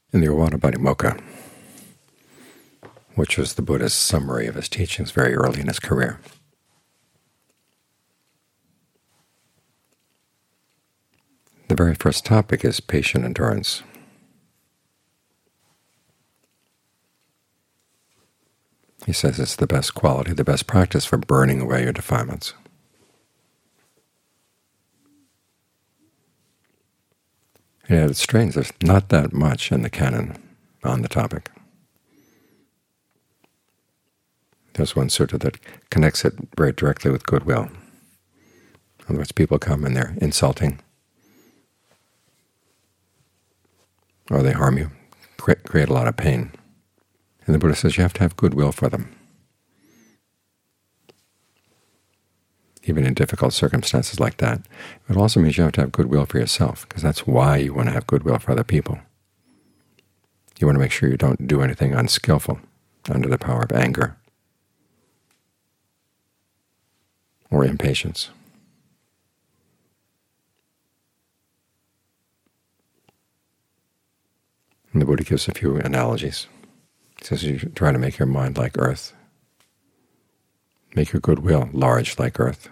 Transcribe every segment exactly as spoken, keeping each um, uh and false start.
In the Uttarapadimokkha, which was the Buddha's summary of his teachings very early in his career, the very first topic is patient endurance. He says it's the best quality, the best practice for burning away your defilements. And yet it's strange, there's not that much in the canon on the topic. There's one sutta that connects it very directly with goodwill. In other words, people come and they're insulting, or they harm you, create a lot of pain. And the Buddha says you have to have goodwill for them, even in difficult circumstances like that. It also means you have to have goodwill for yourself, because that's why you want to have goodwill for other people. You want to make sure you don't do anything unskillful under the power of anger or impatience. And the Buddha gives a few analogies. He says you try to make your mind like earth. Make your goodwill large like earth.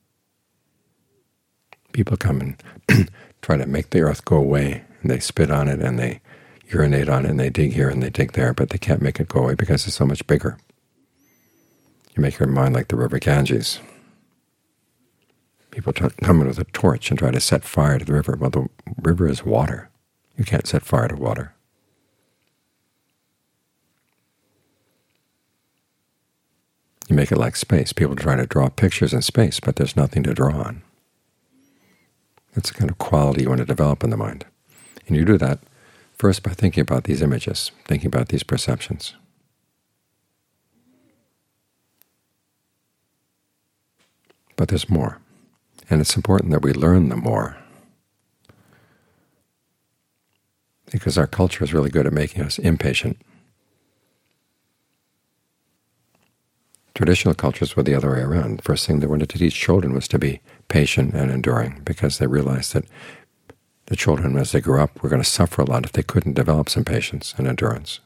People come and try to make the earth go away, and they spit on it, and they urinate on it, and they dig here and they dig there, but they can't make it go away because it's so much bigger. You make your mind like the river Ganges. People come in with a torch and try to set fire to the river. Well, the river is water. You can't set fire to water. You make it like space. People try to draw pictures in space, but there's nothing to draw on. That's the kind of quality you want to develop in the mind. And you do that first by thinking about these images, thinking about these perceptions. But there's more. And it's important that we learn the more, because our culture is really good at making us impatient. Traditional cultures were the other way around. The first thing they wanted to teach children was to be patient and enduring, because they realized that the children, as they grew up, were going to suffer a lot if they couldn't develop some patience and endurance.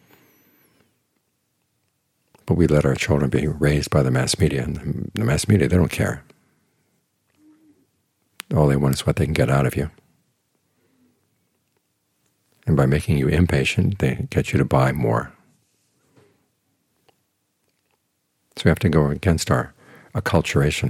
But we let our children be raised by the mass media, and the mass media, they don't care. All they want is what they can get out of you. And by making you impatient, they get you to buy more. So we have to go against our acculturation.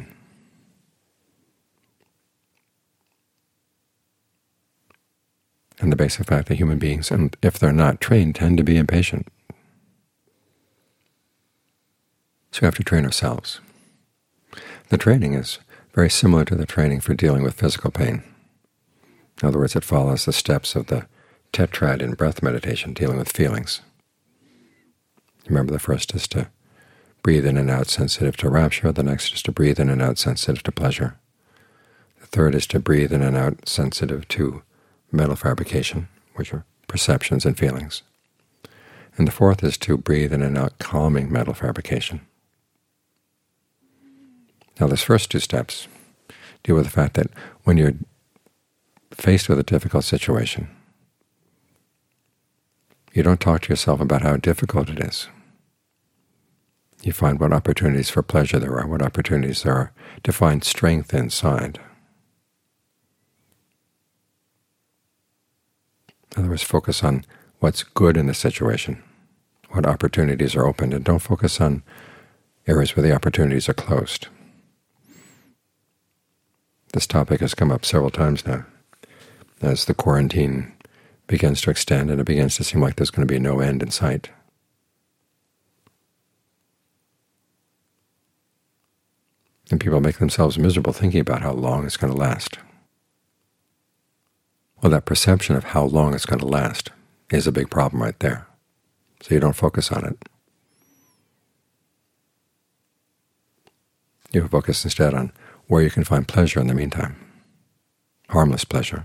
And the basic fact that human beings, and if they're not trained, tend to be impatient. So we have to train ourselves. The training is very similar to the training for dealing with physical pain. In other words, it follows the steps of the tetrad in breath meditation, dealing with feelings. Remember, the first is to breathe in and out sensitive to rapture. The next is to breathe in and out sensitive to pleasure. The third is to breathe in and out sensitive to mental fabrication, which are perceptions and feelings. And the fourth is to breathe in and out calming mental fabrication. Now, those first two steps deal with the fact that when you're faced with a difficult situation, you don't talk to yourself about how difficult it is. You find what opportunities for pleasure there are, what opportunities there are to find strength inside. In other words, focus on what's good in the situation, what opportunities are opened, and don't focus on areas where the opportunities are closed. This topic has come up several times now. As the quarantine begins to extend and it begins to seem like there's going to be no end in sight, and people make themselves miserable thinking about how long it's going to last. Well, that perception of how long it's going to last is a big problem right there. So you don't focus on it. You focus instead on where you can find pleasure in the meantime, harmless pleasure.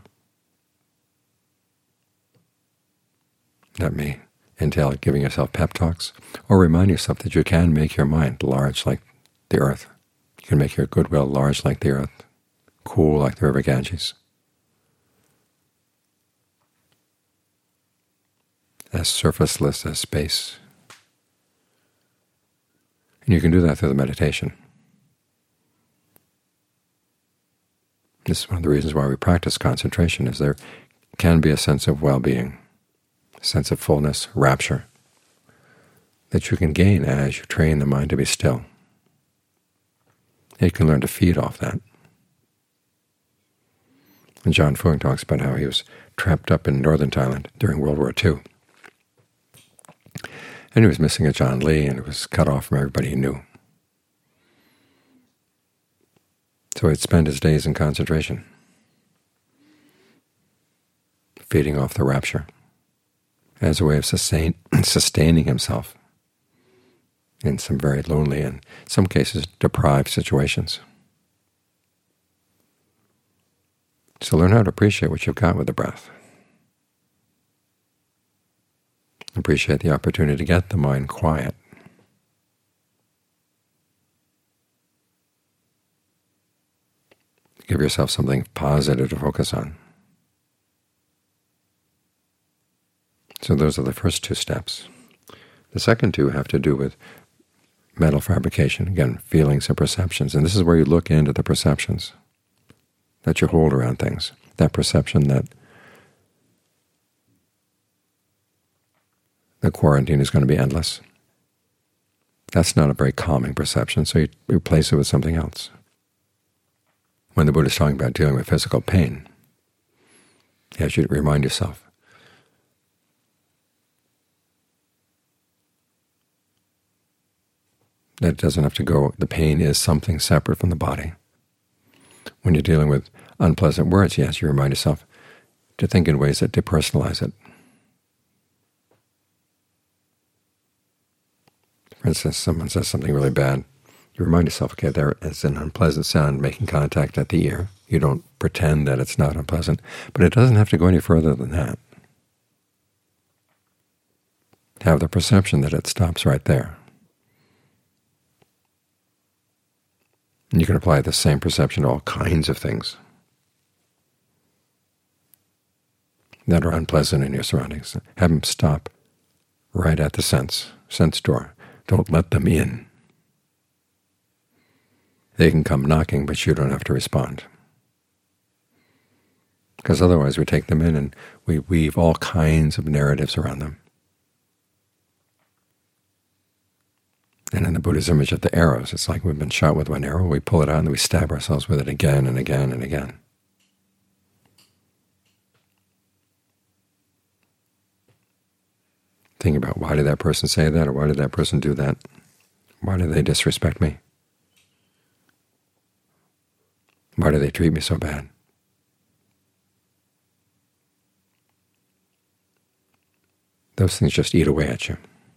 That may entail giving yourself pep talks, or remind yourself that you can make your mind large like the earth. You can make your goodwill large like the earth, cool like the river Ganges. as surfaceless as space. And you can do that through the meditation. This is one of the reasons why we practice concentration, is there can be a sense of well-being, a sense of fullness, rapture, that you can gain as you train the mind to be still. You can learn to feed off that. And John Fung talks about how he was trapped up in northern Thailand during World War Two. And he was missing a John Lee, and he was cut off from everybody he knew. So he'd spend his days in concentration, feeding off the rapture, as a way of sustain, sustaining himself in some very lonely and, in some cases, deprived situations. So learn how to appreciate what you've got with the breath. Appreciate the opportunity to get the mind quiet. Give yourself something positive to focus on. So those are the first two steps. The second two have to do with mental fabrication, again, feelings and perceptions. And this is where you look into the perceptions that you hold around things, that perception that the quarantine is going to be endless. That's not a very calming perception, so you replace it with something else. When the Buddha is talking about dealing with physical pain, he has you to remind yourself that it doesn't have to go, the pain is something separate from the body. When you're dealing with unpleasant words, yes, you remind yourself to think in ways that depersonalize it. For instance, someone says something really bad, you remind yourself, okay, there is an unpleasant sound making contact at the ear. You don't pretend that it's not unpleasant, but it doesn't have to go any further than that. Have the perception that it stops right there. And you can apply the same perception to all kinds of things that are unpleasant in your surroundings. Have them stop right at the sense, sense door. Don't let them in. They can come knocking, but you don't have to respond. Because otherwise we take them in and we weave all kinds of narratives around them. And in the Buddha's image of the arrows, it's like we've been shot with one arrow, we pull it out and we stab ourselves with it again and again and again. Think about, why did that person say that, or why did that person do that? Why did they disrespect me? Why do they treat me so bad? Those things just eat away at you.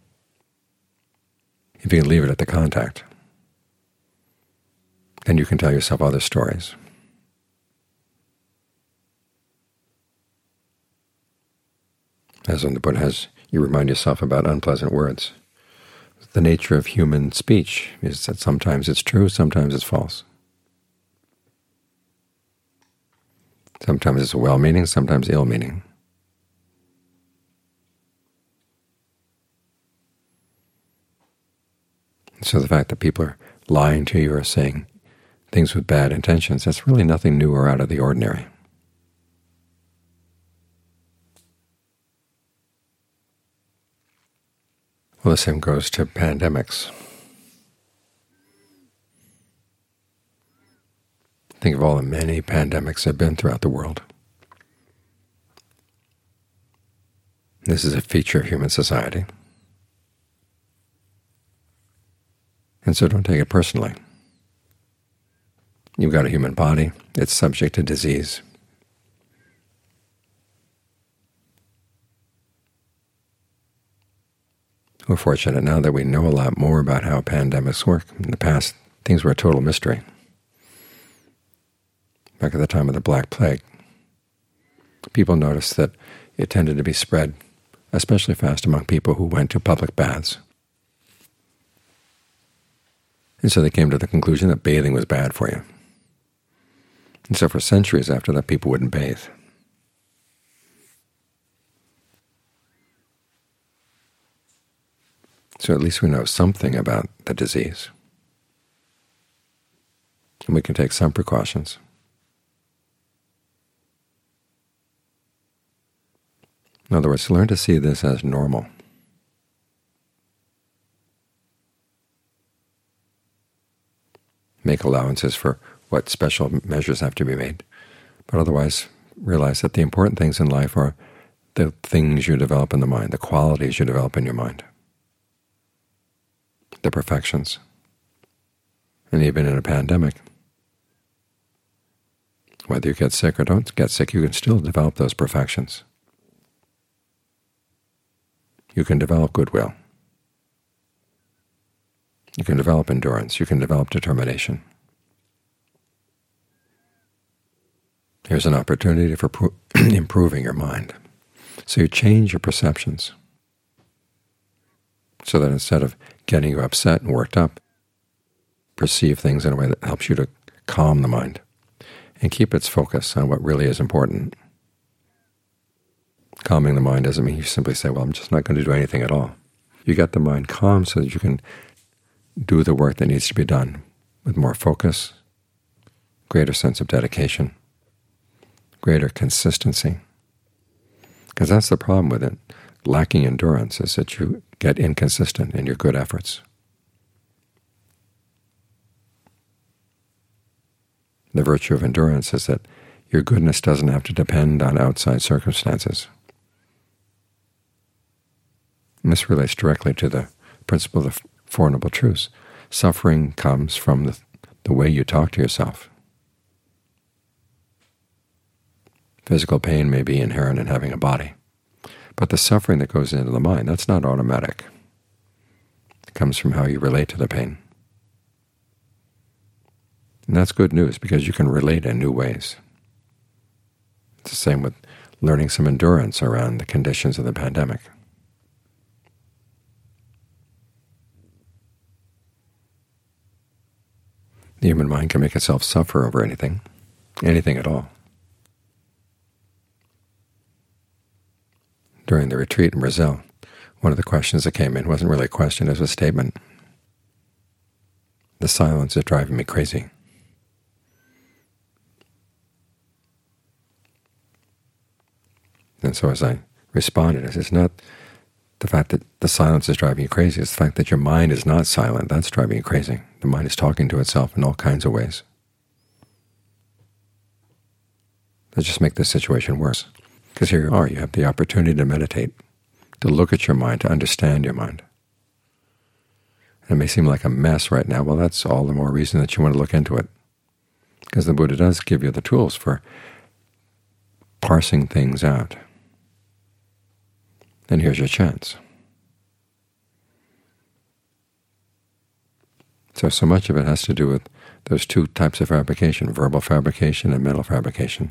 If you can leave it at the contact, then you can tell yourself other stories. As when the Buddha has you remind yourself about unpleasant words. The nature of human speech is that sometimes it's true, sometimes it's false. Sometimes it's well-meaning, sometimes ill-meaning. So the fact that people are lying to you or saying things with bad intentions, that's really nothing new or out of the ordinary. Well, the same goes to pandemics. Think of all the many pandemics there have been throughout the world. This is a feature of human society. And so don't take it personally. You've got a human body. It's subject to disease. We're fortunate now that we know a lot more about how pandemics work. In the past, things were a total mystery. Back at the time of the Black Plague, people noticed that it tended to be spread especially fast among people who went to public baths. And so they came to the conclusion that bathing was bad for you. And so for centuries after that, people wouldn't bathe. So at least we know something about the disease, and we can take some precautions. In other words, learn to see this as normal. Make allowances for what special measures have to be made, but otherwise realize that the important things in life are the things you develop in the mind, the qualities you develop in your mind, the perfections. And even in a pandemic, whether you get sick or don't get sick, you can still develop those perfections. You can develop goodwill. You can develop endurance. You can develop determination. Here's an opportunity for improving your mind. So you change your perceptions so that instead of getting you upset and worked up, perceive things in a way that helps you to calm the mind and keep its focus on what really is important. Calming the mind doesn't mean you simply say, well, I'm just not going to do anything at all. You get the mind calm so that you can do the work that needs to be done with more focus, greater sense of dedication, greater consistency. Because that's the problem with it. Lacking endurance is that you get inconsistent in your good efforts. The virtue of endurance is that your goodness doesn't have to depend on outside circumstances. And this relates directly to the principle of the Four Noble Truths. Suffering comes from the, the way you talk to yourself. Physical pain may be inherent in having a body, but the suffering that goes into the mind, that's not automatic. It comes from how you relate to the pain. And that's good news, because you can relate in new ways. It's the same with learning some endurance around the conditions of the pandemic. The human mind can make itself suffer over anything, anything at all. During the retreat in Brazil, one of the questions that came in wasn't really a question, it was a statement. The silence is driving me crazy. And so as I responded, I said, it's not the fact that the silence is driving you crazy, it's the fact that your mind is not silent that's driving you crazy. The mind is talking to itself in all kinds of ways. That just make this situation worse. Because here you are, you have the opportunity to meditate, to look at your mind, to understand your mind. And it may seem like a mess right now. Well, that's all the more reason that you want to look into it. Because the Buddha does give you the tools for parsing things out. And here's your chance. So, so much of it has to do with those two types of fabrication, verbal fabrication and mental fabrication.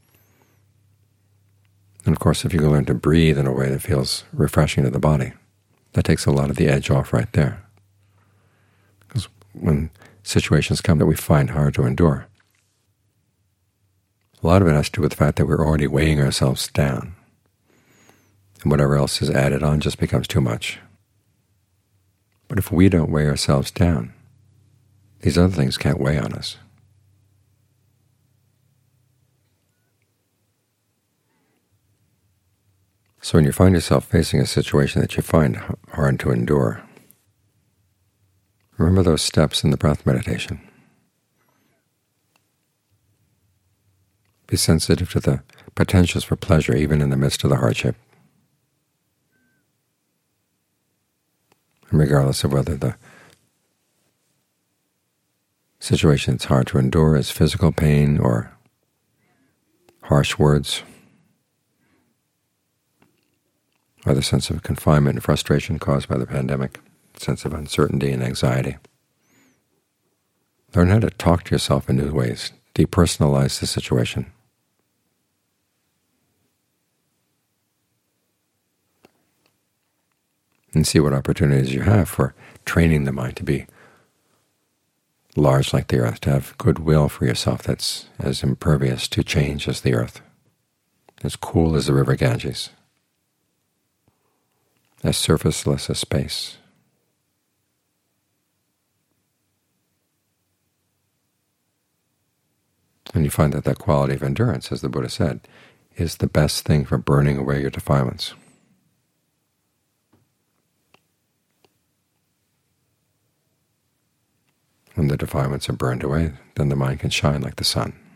And of course, if you can learn to breathe in a way that feels refreshing to the body, that takes a lot of the edge off right there. Because when situations come that we find hard to endure, a lot of it has to do with the fact that we're already weighing ourselves down, and whatever else is added on just becomes too much. But if we don't weigh ourselves down, these other things can't weigh on us. So when you find yourself facing a situation that you find hard to endure, remember those steps in the breath meditation. Be sensitive to the potentials for pleasure even in the midst of the hardship. And regardless of whether the situation that's hard to endure is physical pain or harsh words, or the sense of confinement and frustration caused by the pandemic, sense of uncertainty and anxiety. Learn how to talk to yourself in new ways, depersonalize the situation. And see what opportunities you have for training the mind to be large like the earth, to have goodwill for yourself that's as impervious to change as the earth, as cool as the river Ganges, as surfaceless as space, And you find that that quality of endurance, as the Buddha said, is the best thing for burning away your defilements. When the defilements are burned away, then the mind can shine like the sun.